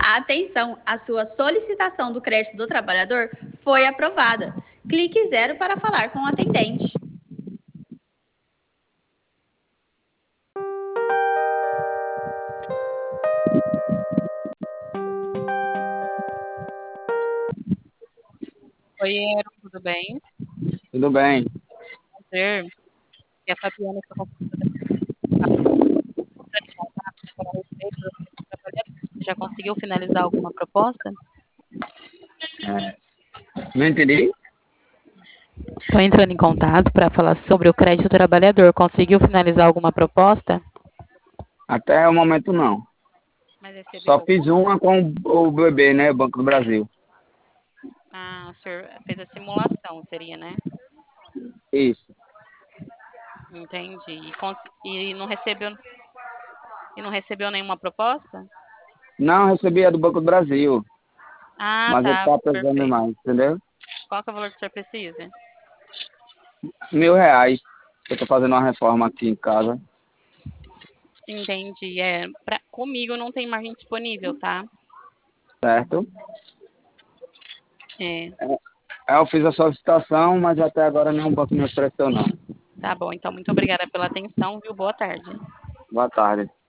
Atenção, a sua solicitação do crédito do trabalhador foi aprovada. Clique zero para falar com o atendente. Oi, Eero, tudo bem? Tudo bem. Prazer. E a Fabiana está em contato para falar a respeito do trabalhador. Você já conseguiu finalizar alguma proposta? Não entendi? Estou entrando em contato para falar sobre o crédito trabalhador. Conseguiu finalizar alguma proposta? Até o momento não. Mas recebeu Só fiz alguma? uma com o BB, né? Banco do Brasil. Ah, o senhor fez a simulação, seria, né? Isso. Entendi. E não recebeu nenhuma proposta? Não recebi a do Banco do Brasil, Ah, mas ele tá. tá precisando Perfeito. mais, entendeu? Qual que é o valor que o senhor precisa? R$ 1.000. Eu tô fazendo uma reforma aqui em casa, Entendi. Comigo não tem margem disponível, tá? certo? É, Eu fiz a solicitação, mas até agora nenhum banco me ofereceu, não. tá bom. Então, muito obrigada pela atenção, viu? Boa tarde. Boa tarde.